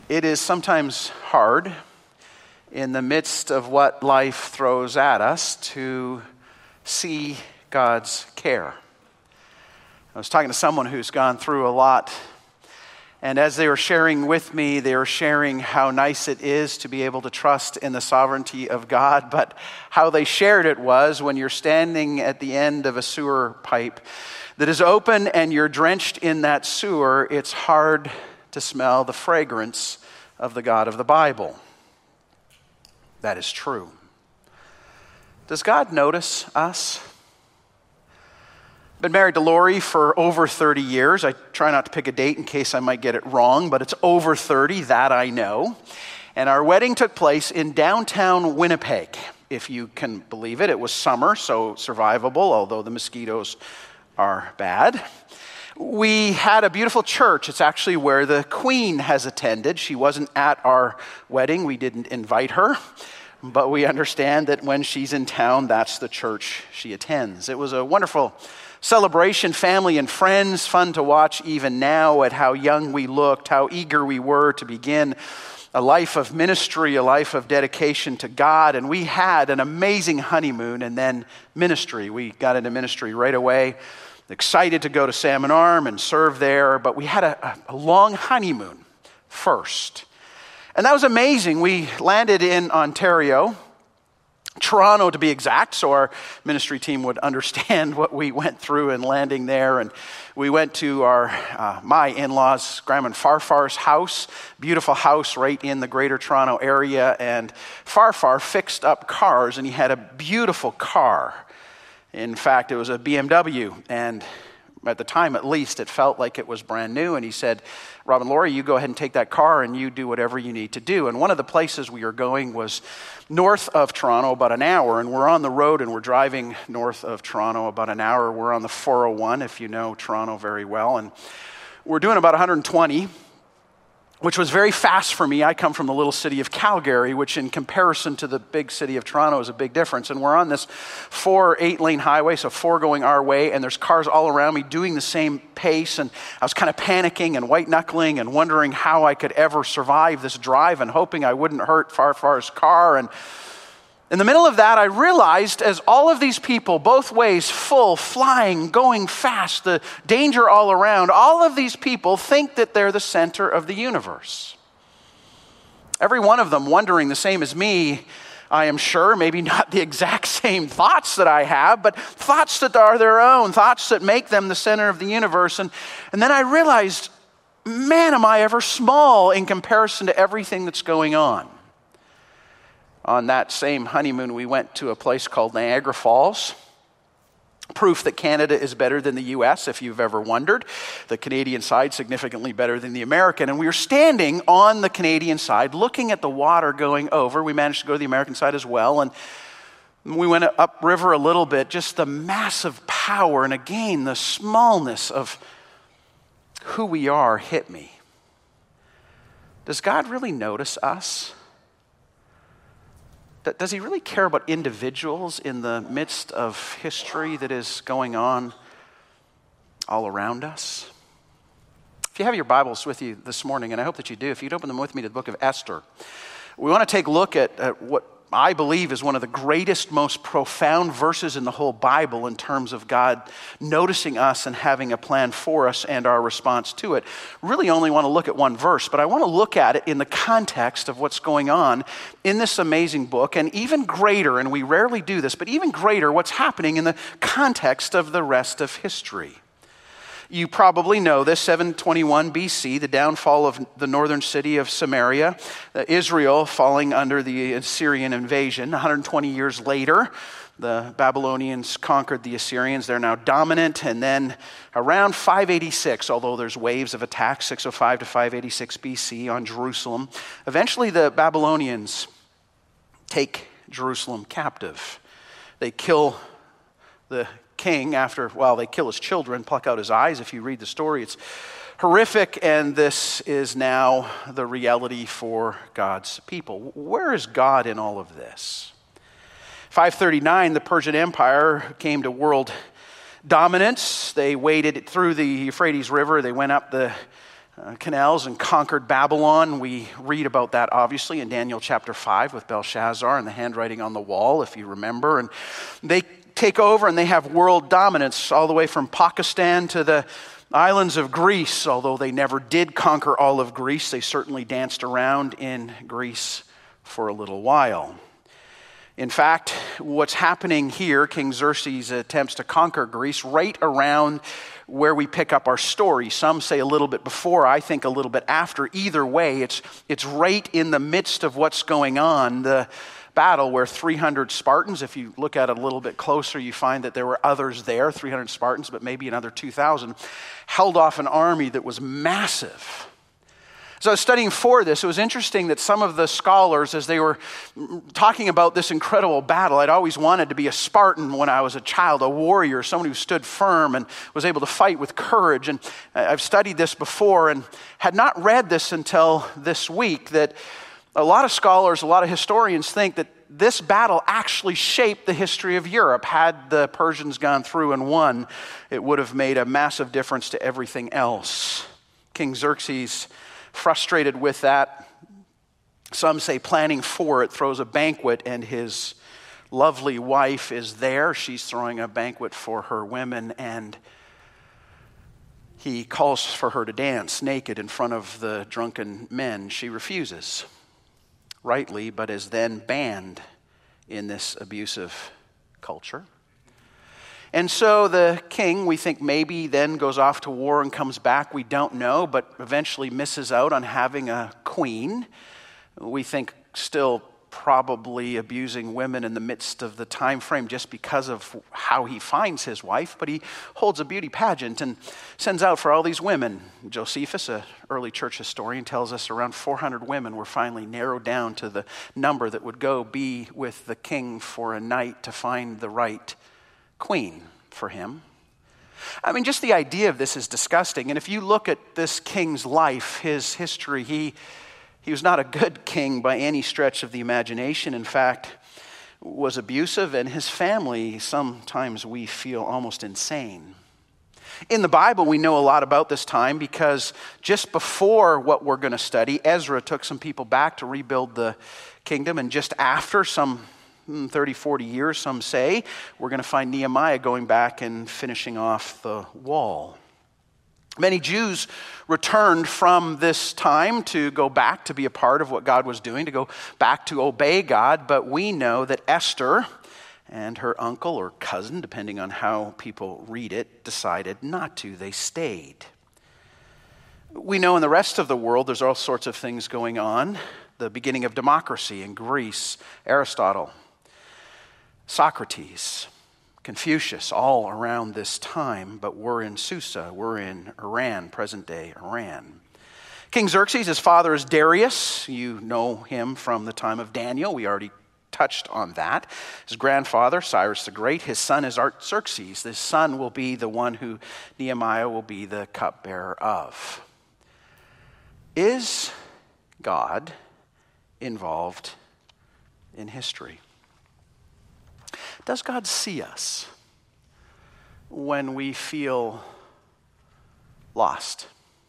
It is sometimes hard in the midst of what life throws at us to see God's care. I was talking to someone who's gone through a lot, and as they were sharing with me, they were sharing how nice it is to be able to trust in the sovereignty of God, but how they shared it was when you're standing at the end of a sewer pipe that is open and you're drenched in that sewer, it's hard to smell the fragrance of the God of the Bible. That is true. Does God notice us? I've been married to Lori for over 30 years. I try not to pick a date in case I might get it wrong, but it's over 30, that I know. And our wedding took place in downtown Winnipeg. If you can believe it, it was summer, so survivable, although the mosquitoes are bad. We had a beautiful church. It's actually where the Queen has attended. She wasn't at our wedding. We didn't invite her. But we understand that when she's in town, that's the church she attends. It was a wonderful celebration, family and friends, fun to watch even now at how young we looked, how eager we were to begin a life of ministry, a life of dedication to God. And we had an amazing honeymoon and then ministry. We got into ministry right away. Excited to go to Salmon Arm and serve there, but we had a long honeymoon first. And that was amazing. We landed in Ontario, Toronto to be exact, so our ministry team would understand what we went through in landing there. And we went to my in-laws, Graham and Farfar's house, beautiful house right in the Greater Toronto area. And Farfar fixed up cars, and he had a beautiful car. In fact, it was a BMW, and at the time at least, it felt like it was brand new. And he said, Rob and Lori, you go ahead and take that car and you do whatever you need to do. And one of the places we were going was north of Toronto, about an hour. And we're on the road and we're driving north of Toronto about an hour. We're on the 401, if you know Toronto very well. And we're doing about 120, which was very fast for me. I come from the little city of Calgary, which in comparison to the big city of Toronto is a big difference. And we're on this 8-lane highway, so 4 going our way, and there's cars all around me doing the same pace. And I was kind of panicking and white-knuckling and wondering how I could ever survive this drive and hoping I wouldn't hurt Farfar's car. And in the middle of that, I realized as all of these people, both ways, full, flying, going fast, the danger all around, all of these people think that they're the center of the universe. Every one of them wondering the same as me, I am sure, maybe not the exact same thoughts that I have, but thoughts that are their own, thoughts that make them the center of the universe. And then I realized, man, am I ever small in comparison to everything that's going on. On that same honeymoon, we went to a place called Niagara Falls. Proof that Canada is better than the U.S., if you've ever wondered. The Canadian side significantly better than the American. And we were standing on the Canadian side, looking at the water going over. We managed to go to the American side as well. And we went upriver a little bit. Just the massive power and again, the smallness of who we are hit me. Does God really notice us? Does he really care about individuals in the midst of history that is going on all around us? If you have your Bibles with you this morning, and I hope that you do, if you'd open them with me to the book of Esther, we want to take a look at what I believe is one of the greatest, most profound verses in the whole Bible in terms of God noticing us and having a plan for us and our response to it. Really only want to look at one verse, but I want to look at it in the context of what's going on in this amazing book, and even greater, and we rarely do this, but even greater, what's happening in the context of the rest of history. You probably know this, 721 BC, the downfall of the northern city of Samaria, Israel falling under the Assyrian invasion. 120 years later, the Babylonians conquered the Assyrians. They're now dominant. And then around 586, although there's waves of attacks, 605 to 586 BC on Jerusalem, eventually the Babylonians take Jerusalem captive. They kill the king they kill his children, pluck out his eyes. If you read the story, it's horrific, and this is now the reality for God's people. Where is God in all of this? 539, the Persian Empire came to world dominance. They waded through the Euphrates River. They went up the canals and conquered Babylon. We read about that, obviously, in Daniel chapter 5 with Belshazzar and the handwriting on the wall, if you remember. And they take over and they have world dominance all the way from Pakistan to the islands of Greece. Although they never did conquer all of Greece, they certainly danced around in Greece for a little while. In fact, what's happening here, King Xerxes attempts to conquer Greece right around where we pick up our story. Some say a little bit before, I think a little bit after. Either way, it's right in the midst of what's going on. The battle where 300 Spartans, if you look at it a little bit closer, you find that there were others there, 300 Spartans, but maybe another 2,000, held off an army that was massive. So I was studying for this. It was interesting that some of the scholars, as they were talking about this incredible battle, I'd always wanted to be a Spartan when I was a child, a warrior, someone who stood firm and was able to fight with courage. And I've studied this before and had not read this until this week, that a lot of scholars, a lot of historians think that this battle actually shaped the history of Europe. Had the Persians gone through and won, it would have made a massive difference to everything else. King Xerxes, frustrated with that, some say planning for it, throws a banquet, and his lovely wife is there. She's throwing a banquet for her women, and he calls for her to dance naked in front of the drunken men. She refuses, rightly, but is then banned in this abusive culture. And so the king, we think maybe then goes off to war and comes back. We don't know, but eventually misses out on having a queen. We think still probably abusing women in the midst of the time frame just because of how he finds his wife. But he holds a beauty pageant and sends out for all these women. Josephus, an early church historian, tells us around 400 women were finally narrowed down to the number that would go be with the king for a night to find the right queen for him. I mean, just the idea of this is disgusting. And if you look at this king's life, his history, he was not a good king by any stretch of the imagination. In fact, was abusive, and his family, sometimes we feel almost insane. In the Bible, we know a lot about this time because just before what we're going to study, Ezra took some people back to rebuild the kingdom, and just after, some 30, 40 years, some say, we're going to find Nehemiah going back and finishing off the wall. Many Jews returned from this time to go back to be a part of what God was doing, to go back to obey God, but we know that Esther and her uncle or cousin, depending on how people read it, decided not to. They stayed. We know in the rest of the world there's all sorts of things going on. The beginning of democracy in Greece, Aristotle, Socrates, Confucius, all around this time, but we're in Susa, we're in Iran, present-day Iran. King Xerxes, his father is Darius. You know him from the time of Daniel. We already touched on that. His grandfather, Cyrus the Great. His son is Artaxerxes. This son will be the one who Nehemiah will be the cupbearer of. Is God involved in history? Does God see us when we feel lost?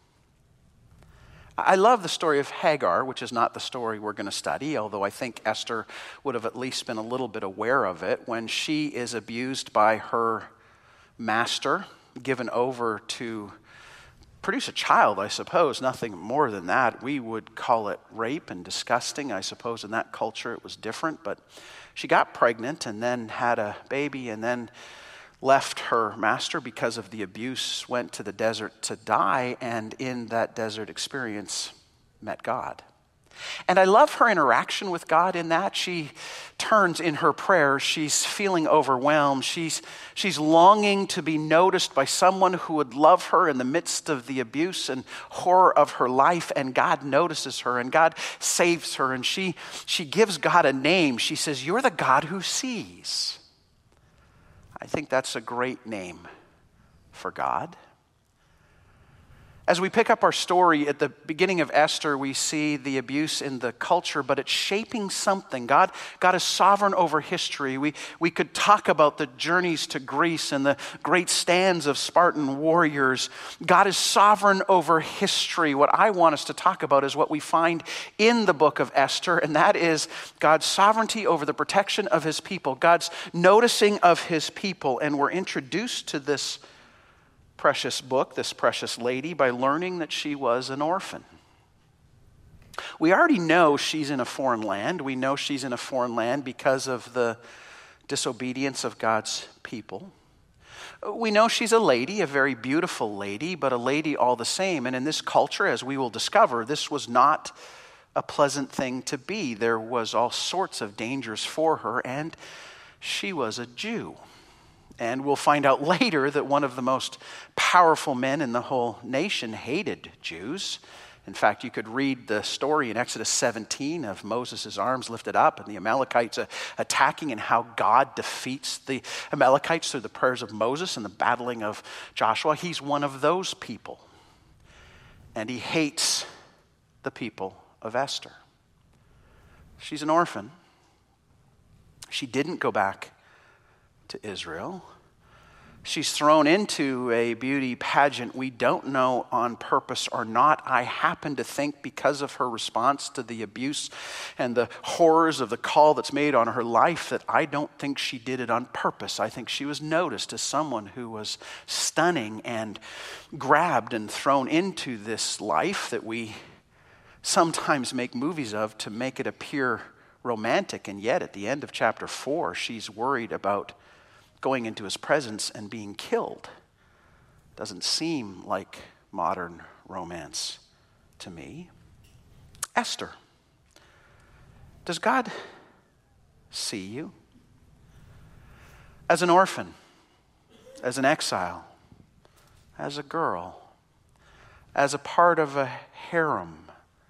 I love the story of Hagar, which is not the story we're going to study, although I think Esther would have at least been a little bit aware of it. When she is abused by her master, given over to produce a child, I suppose, nothing more than that. We would call it rape and disgusting. I suppose in that culture it was different, but she got pregnant and then had a baby and then left her master because of the abuse, went to the desert to die, and in that desert experience met God. And I love her interaction with God in that. She turns in her prayer. She's feeling overwhelmed. She's longing to be noticed by someone who would love her in the midst of the abuse and horror of her life. And God notices her and God saves her. And she gives God a name. She says, "You're the God who sees." I think that's a great name for God. As we pick up our story at the beginning of Esther, we see the abuse in the culture, but it's shaping something. God is sovereign over history. We could talk about the journeys to Greece and the great stands of Spartan warriors. God is sovereign over history. What I want us to talk about is what we find in the book of Esther, and that is God's sovereignty over the protection of his people, God's noticing of his people. And we're introduced to this precious book, this precious lady, by learning that she was an orphan. We already know she's in a foreign land. We know she's in a foreign land because of the disobedience of God's people. We know she's a lady, a very beautiful lady, but a lady all the same. And in this culture, as we will discover, this was not a pleasant thing to be. There was all sorts of dangers for her, and she was a Jew. And we'll find out later that one of the most powerful men in the whole nation hated Jews. In fact, you could read the story in Exodus 17 of Moses' arms lifted up and the Amalekites attacking, and how God defeats the Amalekites through the prayers of Moses and the battling of Joshua. He's one of those people. And he hates the people of Esther. She's an orphan. She didn't go back to Israel. She's thrown into a beauty pageant. We don't know on purpose or not. I happen to think because of her response to the abuse and the horrors of the call that's made on her life, that I don't think she did it on purpose. I think she was noticed as someone who was stunning and grabbed and thrown into this life that we sometimes make movies of to make it appear romantic. And yet at the end of chapter 4, she's worried about going into his presence and being killed. Doesn't seem like modern romance to me. Esther, does God see you? As an orphan, as an exile, as a girl, as a part of a harem,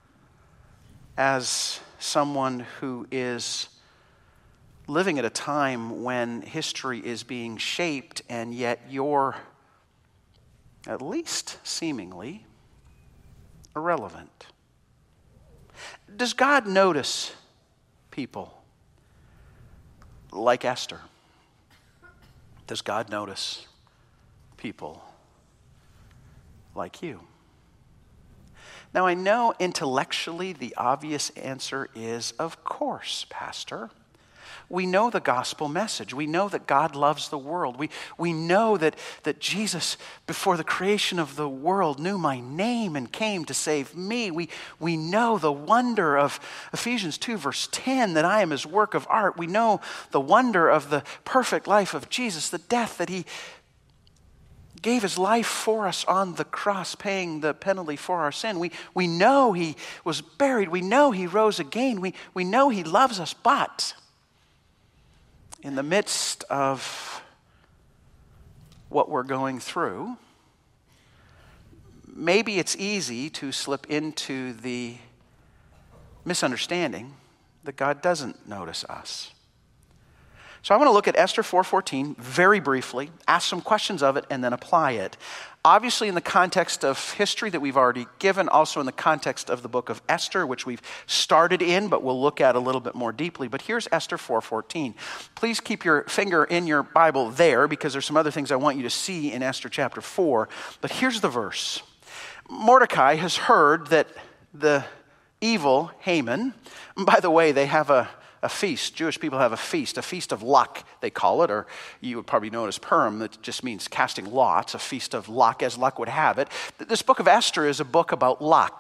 as someone who is living at a time when history is being shaped, and yet you're, at least seemingly, irrelevant. Does God notice people like Esther? Does God notice people like you? Now, I know intellectually the obvious answer is, of course, Pastor. We know the gospel message. We know that God loves the world. We know that Jesus, before the creation of the world, knew my name and came to save me. We know the wonder of Ephesians 2, verse 10, that I am his work of art. We know the wonder of the perfect life of Jesus, the death that he gave his life for us on the cross, paying the penalty for our sin. We know he was buried. We know he rose again. We know he loves us, but in the midst of what we're going through, maybe it's easy to slip into the misunderstanding that God doesn't notice us. So I want to look at Esther 4:14 very briefly, ask some questions of it, and then apply it. Obviously in the context of history that we've already given, also in the context of the book of Esther, which we've started in, but we'll look at a little bit more deeply. But here's Esther 4:14. Please keep your finger in your Bible there, because there's some other things I want you to see in Esther chapter 4. But here's the verse. Mordecai has heard that the evil Haman, by the way, they have a feast. Jewish people have a feast of luck, they call it, or you would probably know it as Purim, that just means casting lots, a feast of luck, as luck would have it. This book of Esther is a book about luck.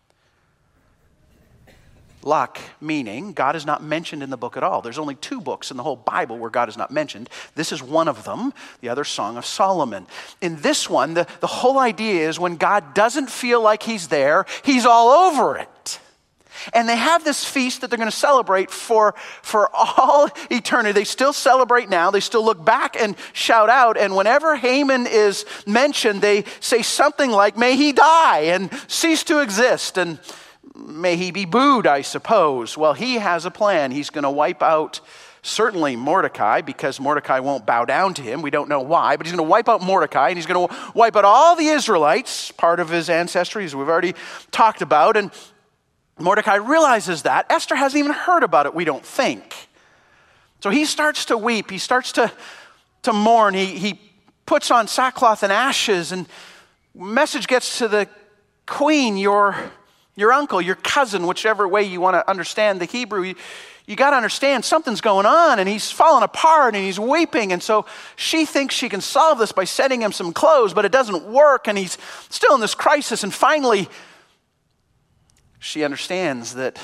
Luck meaning God is not mentioned in the book at all. There's only 2 books in the whole Bible where God is not mentioned. This is one of them, the other Song of Solomon. In this one, the whole idea is when God doesn't feel like he's there, he's all over it. And they have this feast that they're going to celebrate for all eternity. They still celebrate now. They still look back and shout out. And whenever Haman is mentioned, they say something like, may he die and cease to exist. And may he be booed, I suppose. Well, he has a plan. He's going to wipe out Certainly Mordecai, because Mordecai won't bow down to him. We don't know why, but he's going to wipe out Mordecai, and he's going to wipe out all the Israelites, part of his ancestry, as we've already talked about. And Mordecai realizes that. Esther hasn't even heard about it, we don't think. So he starts to weep. He starts to mourn. He puts on sackcloth and ashes, and message gets to the queen, your uncle, your cousin, whichever way you want to understand the Hebrew. You got to understand something's going on, and he's falling apart, and he's weeping. And so she thinks she can solve this by sending him some clothes, but it doesn't work, and he's still in this crisis. And finally, she understands that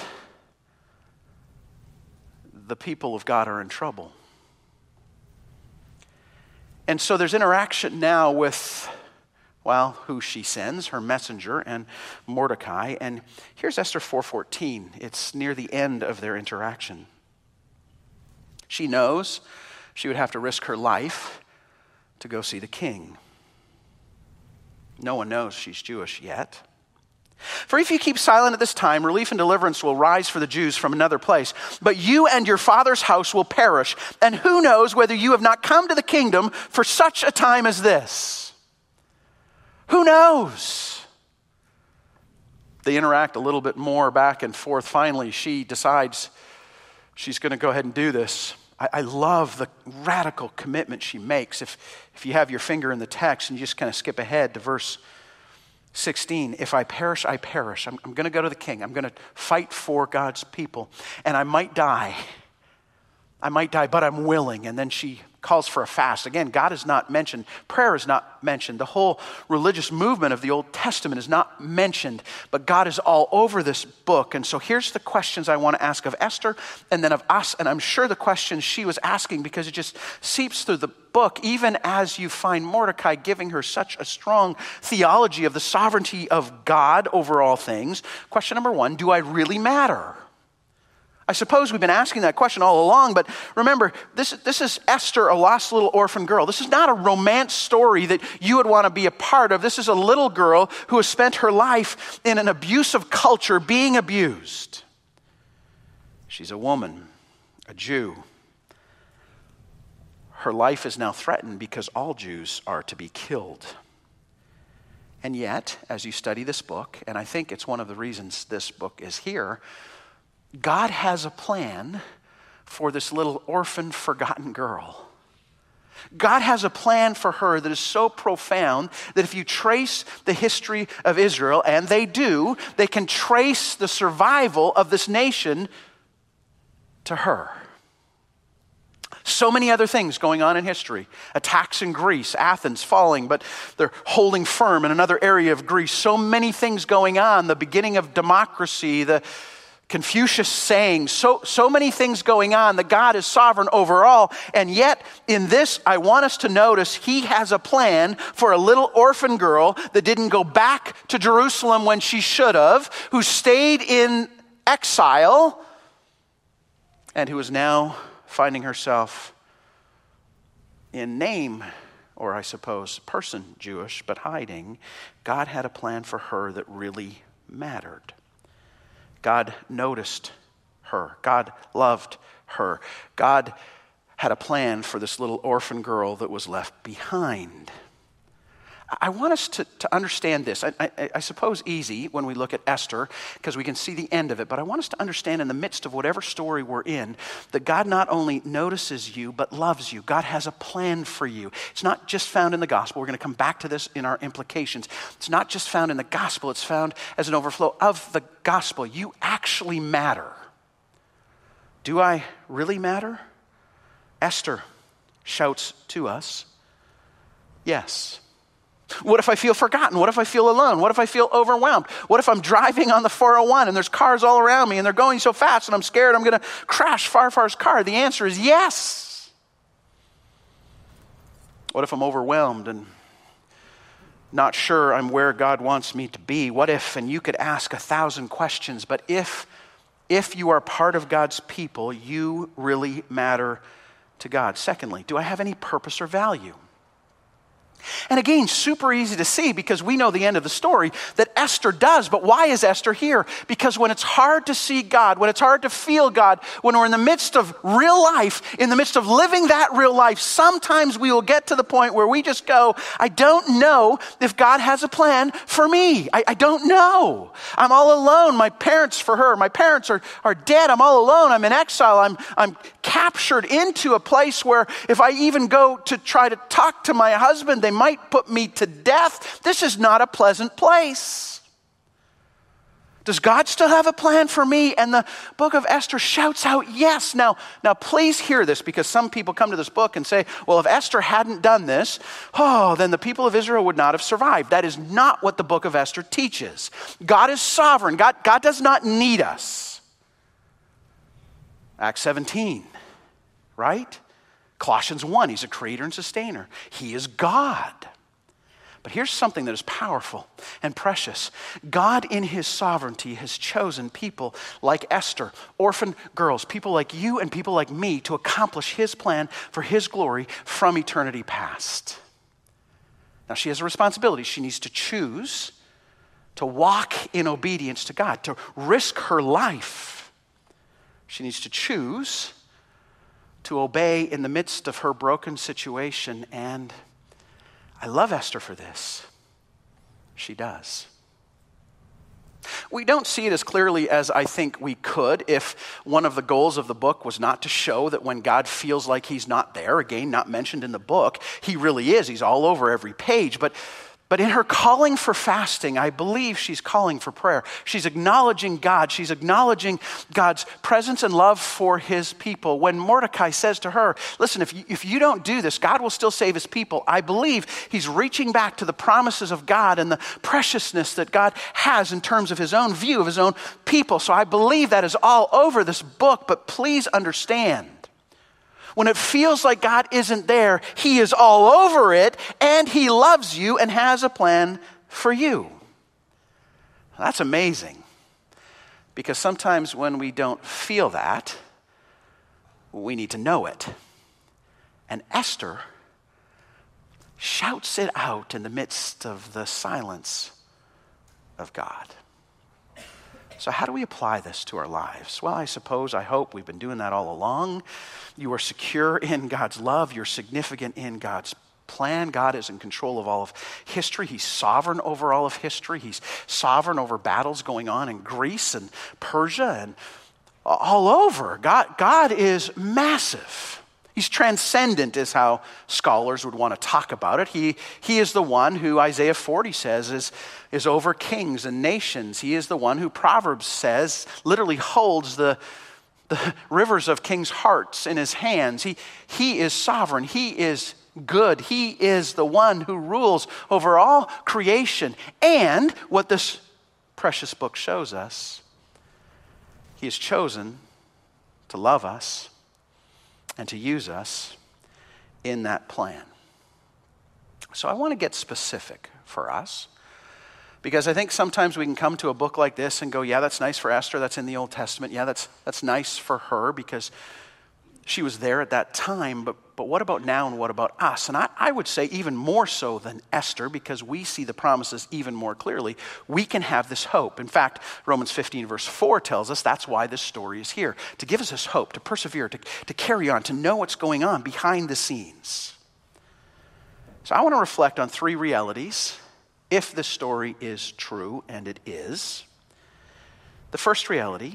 the people of God are in trouble. And so there's interaction now with, well, who she sends, her messenger, and Mordecai. And here's Esther 4:14. It's near the end of their interaction. She knows she would have to risk her life to go see the king. No one knows she's Jewish yet. For if you keep silent at this time, relief and deliverance will rise for the Jews from another place. But you and your father's house will perish. And who knows whether you have not come to the kingdom for such a time as this? Who knows? They interact a little bit more back and forth. Finally, she decides she's going to go ahead and do this. I love the radical commitment she makes. If you have your finger in the text and you just kind of skip ahead to verse 16, if I perish, I perish. I'm going to go to the king. I'm going to fight for God's people. And I might die. But I'm willing. And then she calls for a fast. Again, God is not mentioned. Prayer is not mentioned. The whole religious movement of the Old Testament is not mentioned. But God is all over this book. And so here's the questions I want to ask of Esther and then of us. And I'm sure the questions she was asking, because it just seeps through the book, even as you find Mordecai giving her such a strong theology of the sovereignty of God over all things. Question number one, do I really matter? I suppose we've been asking that question all along, but remember, this is Esther, a lost little orphan girl. This is not a romance story that you would want to be a part of. This is a little girl who has spent her life in an abusive culture being abused. She's a woman, a Jew. Her life is now threatened because all Jews are to be killed. And yet, as you study this book, and I think it's one of the reasons this book is here, God has a plan for this little orphan, forgotten girl. God has a plan for her that is so profound that if you trace the history of Israel, and they do, they can trace the survival of this nation to her. So many other things going on in history. Attacks in Greece, Athens falling, but they're holding firm in another area of Greece. So many things going on. The beginning of democracy, the Confucius saying, so many things going on, that God is sovereign over all. And yet, in this, I want us to notice he has a plan for a little orphan girl that didn't go back to Jerusalem when she should have, who stayed in exile, and who is now finding herself in name, or I suppose person Jewish, but hiding. God had a plan for her that really mattered. God noticed her. God loved her. God had a plan for this little orphan girl that was left behind. I want us to understand this. I suppose easy when we look at Esther, because we can see the end of it, but I want us to understand in the midst of whatever story we're in, that God not only notices you, but loves you. God has a plan for you. It's not just found in the gospel. We're going to come back to this in our implications. It's not just found in the gospel. It's found as an overflow of the gospel. You actually matter. Do I really matter? Esther shouts to us, yes. What if I feel forgotten? What if I feel alone? What if I feel overwhelmed? What if I'm driving on the 401 and there's cars all around me and they're going so fast and I'm scared I'm going to crash Farfar's car? The answer is yes. What if I'm overwhelmed and not sure I'm where God wants me to be? What if, and you could ask 1,000 questions, but if you are part of God's people, you really matter to God. Secondly, do I have any purpose or value? And again, super easy to see because we know the end of the story that Esther does. But why is Esther here? Because when it's hard to see God, when it's hard to feel God, when we're in the midst of real life, in the midst of living that real life, sometimes we will get to the point where we just go, I don't know if God has a plan for me. I don't know. I'm all alone. My parents are dead. I'm all alone. I'm in exile. I'm captured into a place where if I even go to try to talk to my husband, they might put me to death. This is not a pleasant place. Does God still have a plan for me? And the book of Esther shouts out, yes. Now please hear this, because some people come to this book and say, well, if Esther hadn't done this, then the people of Israel would not have survived. That is not what the book of Esther teaches. God is sovereign. God does not need us. Acts 17, right? Colossians 1, he's a creator and sustainer. He is God. But here's something that is powerful and precious. God in his sovereignty has chosen people like Esther, orphan girls, people like you and people like me to accomplish his plan for his glory from eternity past. Now she has a responsibility. She needs to choose to walk in obedience to God, to risk her life. She needs to choose to obey in the midst of her broken situation, and I love Esther for this. She does. We don't see it as clearly as I think we could if one of the goals of the book was not to show that when God feels like he's not there, again, not mentioned in the book, he really is. He's all over every page, but in her calling for fasting, I believe she's calling for prayer. She's acknowledging God. She's acknowledging God's presence and love for his people. When Mordecai says to her, listen, if you don't do this, God will still save his people. I believe he's reaching back to the promises of God and the preciousness that God has in terms of his own view of his own people. So I believe that is all over this book, but please understand, when it feels like God isn't there, he is all over it, and he loves you and has a plan for you. That's amazing, because sometimes when we don't feel that, we need to know it. And Esther shouts it out in the midst of the silence of God. So how do we apply this to our lives? Well, I hope we've been doing that all along. You are secure in God's love. You're significant in God's plan. God is in control of all of history. He's sovereign over all of history. He's sovereign over battles going on in Greece and Persia and all over. God is massive. He's transcendent is how scholars would want to talk about it. He is the one who Isaiah 40 says is over kings and nations. He is the one who Proverbs says literally holds the rivers of kings' hearts in his hands. He is sovereign. He is good. He is the one who rules over all creation. And what this precious book shows us, he has chosen to love us and to use us in that plan. So I want to get specific for us, because I think sometimes we can come to a book like this and go, yeah, that's nice for Esther, that's in the Old Testament. Yeah, that's nice for her because she was there at that time, but what about now and what about us? And I would say even more so than Esther, because we see the promises even more clearly, we can have this hope. In fact, Romans 15 verse 4 tells us that's why this story is here, to give us this hope, to persevere, to carry on, to know what's going on behind the scenes. So I want to reflect on three realities, if this story is true, and it is. The first reality,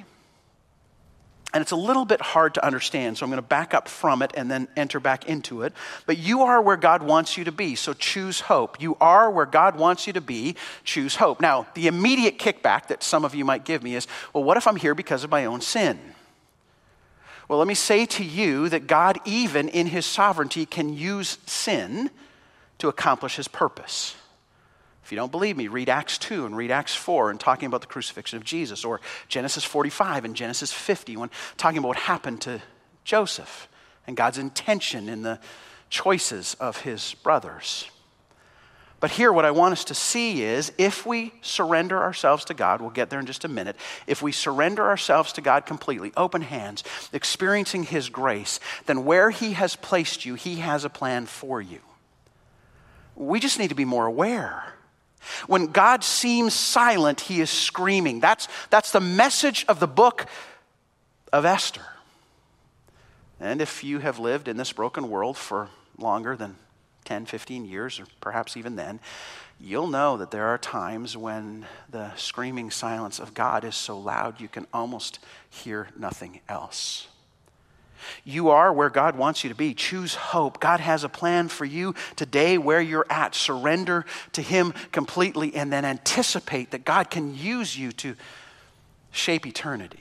and it's a little bit hard to understand, so I'm going to back up from it and then enter back into it. But you are where God wants you to be, so choose hope. You are where God wants you to be, choose hope. Now, the immediate kickback that some of you might give me is, well, what if I'm here because of my own sin? Well, let me say to you that God, even in his sovereignty, can use sin to accomplish his purpose. If you don't believe me, read Acts 2 and read Acts 4 and talking about the crucifixion of Jesus, or Genesis 45 and Genesis 50 when talking about what happened to Joseph and God's intention in the choices of his brothers. But here what I want us to see is if we surrender ourselves to God, we'll get there in just a minute, if we surrender ourselves to God completely, open hands, experiencing his grace, then where he has placed you, he has a plan for you. We just need to be more aware. When God seems silent, he is screaming. That's the message of the book of Esther. And if you have lived in this broken world for longer than 10, 15 years, or perhaps even then, you'll know that there are times when the screaming silence of God is so loud you can almost hear nothing else. You are where God wants you to be. Choose hope. God has a plan for you today where you're at. Surrender to him completely and then anticipate that God can use you to shape eternity.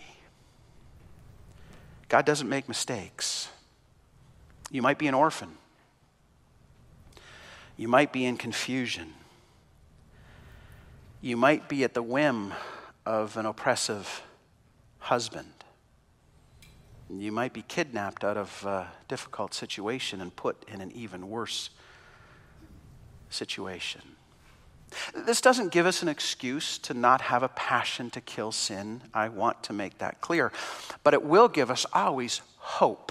God doesn't make mistakes. You might be an orphan. You might be in confusion. You might be at the whim of an oppressive husband. You might be kidnapped out of a difficult situation and put in an even worse situation. This doesn't give us an excuse to not have a passion to kill sin. I want to make that clear. But it will give us always hope.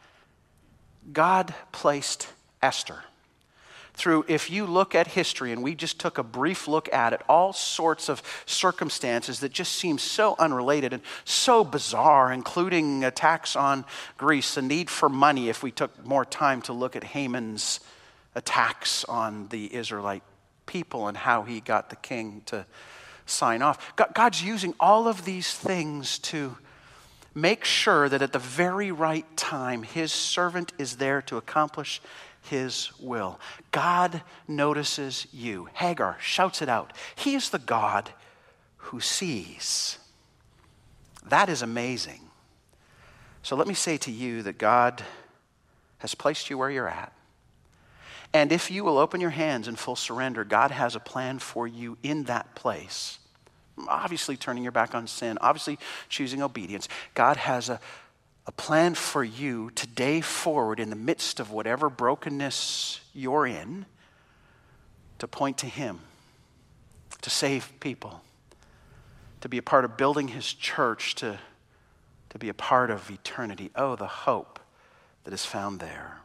God placed Esther through, if you look at history, and we just took a brief look at it, all sorts of circumstances that just seem so unrelated and so bizarre, including attacks on Greece, the need for money, if we took more time to look at Haman's attacks on the Israelite people and how he got the king to sign off. God's using all of these things to make sure that at the very right time, his servant is there to accomplish his will. God notices you. Hagar shouts it out. He is the God who sees. That is amazing. So let me say to you that God has placed you where you're at. And if you will open your hands in full surrender, God has a plan for you in that place. Obviously turning your back on sin, obviously choosing obedience. God has a plan for you today forward in the midst of whatever brokenness you're in, to point to him, to save people, to be a part of building his church, to be a part of eternity. Oh, the hope that is found there.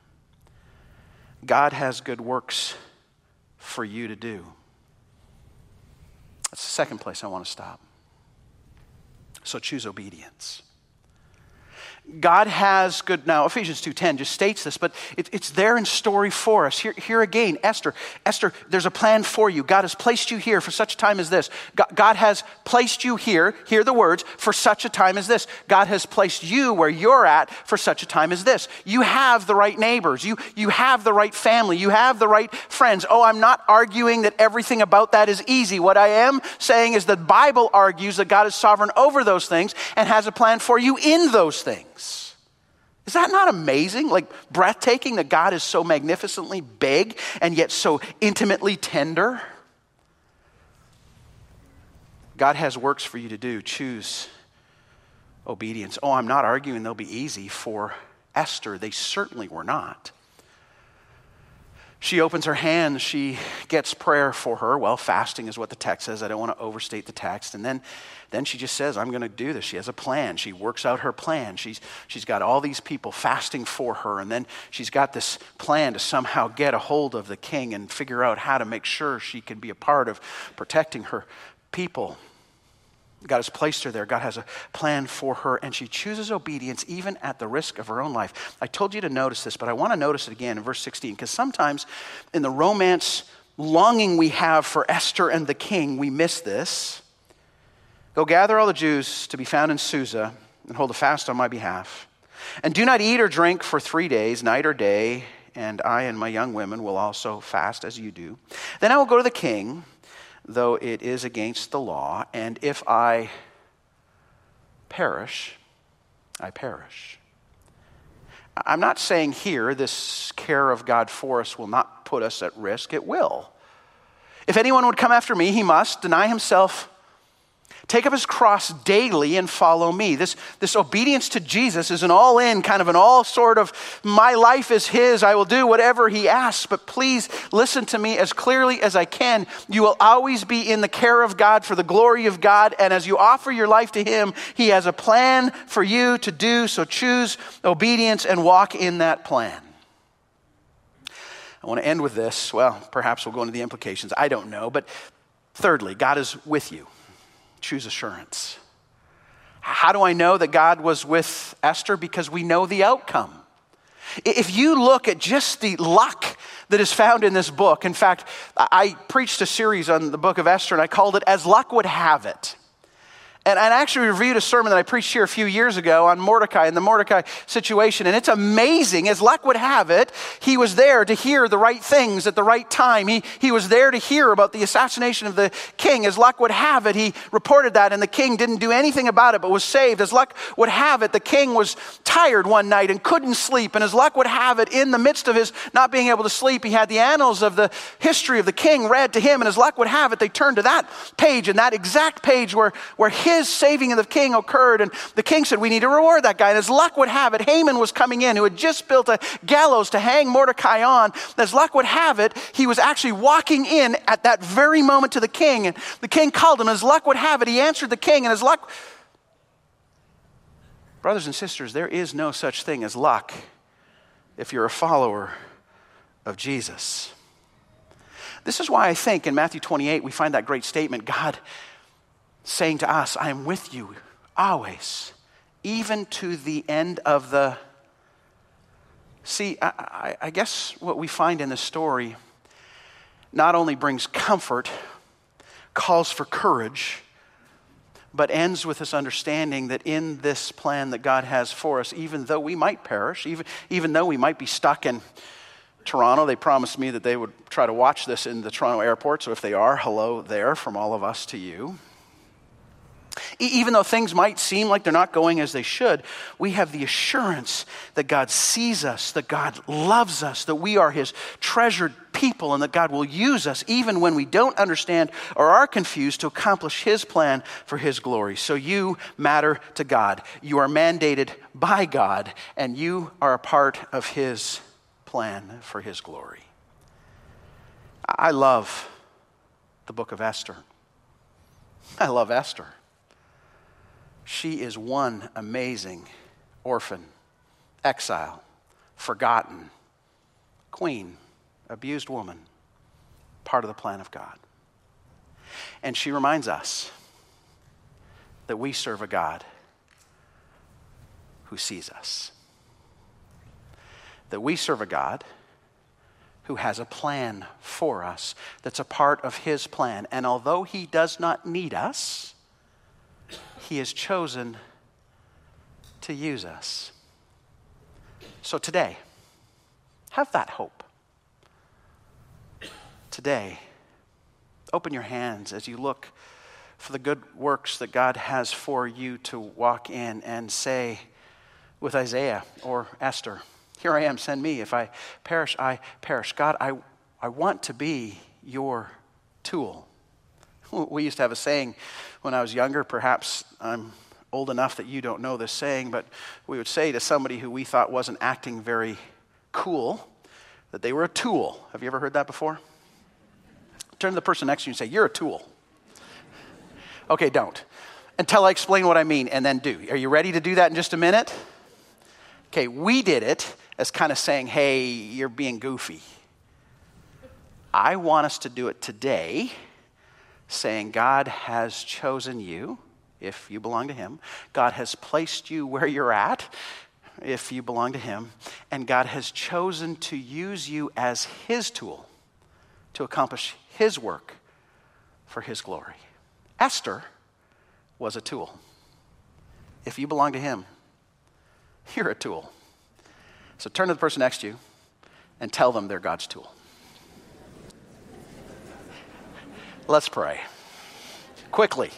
God has good works for you to do. That's the second place I want to stop. So choose obedience. God has good, now Ephesians 2:10 just states this, but it's there in story for us. Here again, Esther, there's a plan for you. God has placed you here for such a time as this. God has placed you here, hear the words, for such a time as this. God has placed you where you're at for such a time as this. You have the right neighbors. You have the right family. You have the right friends. Oh, I'm not arguing that everything about that is easy. What I am saying is the Bible argues that God is sovereign over those things and has a plan for you in those things. Is that not amazing? Like breathtaking that God is so magnificently big and yet so intimately tender? God has works for you to do. Choose obedience. Oh, I'm not arguing they'll be easy for Esther. They certainly were not. She opens her hands, she gets prayer for her. Well, fasting is what the text says. I don't want to overstate the text. And then she just says, I'm going to do this. She has a plan. She works out her plan. She's got all these people fasting for her. And then she's got this plan to somehow get a hold of the king and figure out how to make sure she can be a part of protecting her people. God has placed her there. God has a plan for her, and she chooses obedience even at the risk of her own life. I told you to notice this, but I want to notice it again in verse 16, because sometimes in the romance longing we have for Esther and the king, we miss this. Go gather all the Jews to be found in Susa and hold a fast on my behalf. And do not eat or drink for 3 days, night or day, and I and my young women will also fast as you do. Then I will go to the king, though it is against the law, and if I perish, I perish. I'm not saying here this care of God for us will not put us at risk. It will. If anyone would come after me, he must deny himself, take up his cross daily and follow me. This obedience to Jesus is an all-in, kind of an all sort of, my life is his, I will do whatever he asks. But please listen to me as clearly as I can. You will always be in the care of God for the glory of God. And as you offer your life to him, he has a plan for you to do. So choose obedience and walk in that plan. I want to end with this. Well, perhaps we'll go into the implications. I don't know. But thirdly, God is with you. Choose assurance. How do I know that God was with Esther? Because we know the outcome. If you look at just the luck that is found in this book, in fact, I preached a series on the book of Esther and I called it As Luck Would Have It. And I actually reviewed a sermon that I preached here a few years ago on Mordecai and the Mordecai situation. And it's amazing. As luck would have it, he was there to hear the right things at the right time. He was there to hear about the assassination of the king. As luck would have it, he reported that and the king didn't do anything about it but was saved. As luck would have it, the king was tired one night and couldn't sleep. And as luck would have it, in the midst of his not being able to sleep, he had the annals of the history of the king read to him. And as luck would have it, they turned to that page, and that exact page where his saving of the king occurred, and the king said, we need to reward that guy. And as luck would have it, Haman was coming in, who had just built a gallows to hang Mordecai on. As luck would have it, he was actually walking in at that very moment to the king, and the king called him. As luck would have it, he answered the king, and as luck... Brothers and sisters, there is no such thing as luck if you're a follower of Jesus. This is why I think in Matthew 28, we find that great statement, God saying to us, I am with you always, even to the end of the... See, I guess what we find in this story not only brings comfort, calls for courage, but ends with this understanding that in this plan that God has for us, even though we might perish, even though we might be stuck in Toronto, they promised me that they would try to watch this in the Toronto airport, so if they are, hello there from all of us to you. Even though things might seem like they're not going as they should, we have the assurance that God sees us, that God loves us, that we are his treasured people, and that God will use us even when we don't understand or are confused to accomplish his plan for his glory. So you matter to God. You are mandated by God, and you are a part of his plan for his glory. I love the book of Esther. I love Esther. She is one amazing orphan, exile, forgotten, queen, abused woman, part of the plan of God. And she reminds us that we serve a God who sees us. That we serve a God who has a plan for us that's a part of his plan. And although he does not need us, he has chosen to use us. So today, have that hope. Today, open your hands as you look for the good works that God has for you to walk in, and say with Isaiah or Esther, here I am, send me. If I perish, I perish. God, I want to be your tool. We used to have a saying when I was younger. Perhaps I'm old enough that you don't know this saying, but we would say to somebody who we thought wasn't acting very cool that they were a tool. Have you ever heard that before? Turn to the person next to you and say, you're a tool. Okay, don't. Until I explain what I mean, and then do. Are you ready to do that in just a minute? Okay, we did it as kind of saying, hey, you're being goofy. I want us to do it today, saying God has chosen you, if you belong to him. God has placed you where you're at, if you belong to him. And God has chosen to use you as his tool to accomplish his work for his glory. Esther was a tool. If you belong to him, you're a tool. So turn to the person next to you and tell them they're God's tool. Let's pray. Quickly.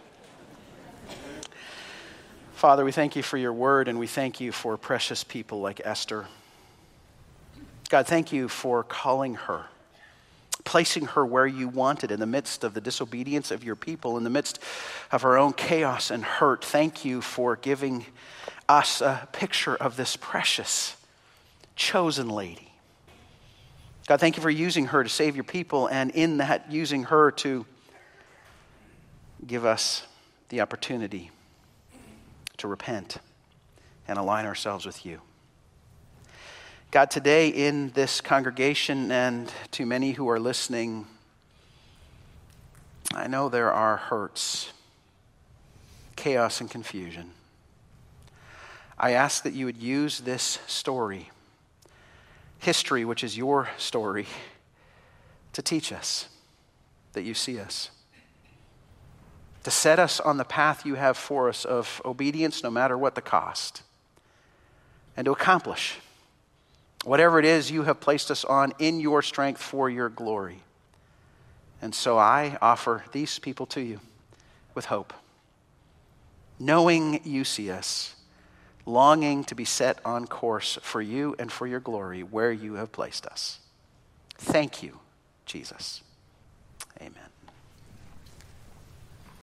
Father, we thank you for your word, and we thank you for precious people like Esther. God, thank you for calling her, placing her where you wanted in the midst of the disobedience of your people, in the midst of her own chaos and hurt. Thank you for giving us a picture of this precious, chosen lady. God, thank you for using her to save your people, and in that, using her to give us the opportunity to repent and align ourselves with you. God, today in this congregation and to many who are listening, I know there are hurts, chaos, and confusion. I ask that you would use this story, history, which is your story, to teach us that you see us, to set us on the path you have for us of obedience no matter what the cost, and to accomplish whatever it is you have placed us on in your strength for your glory. And so I offer these people to you with hope, knowing you see us, longing to be set on course for you and for your glory where you have placed us. Thank you, Jesus. Amen.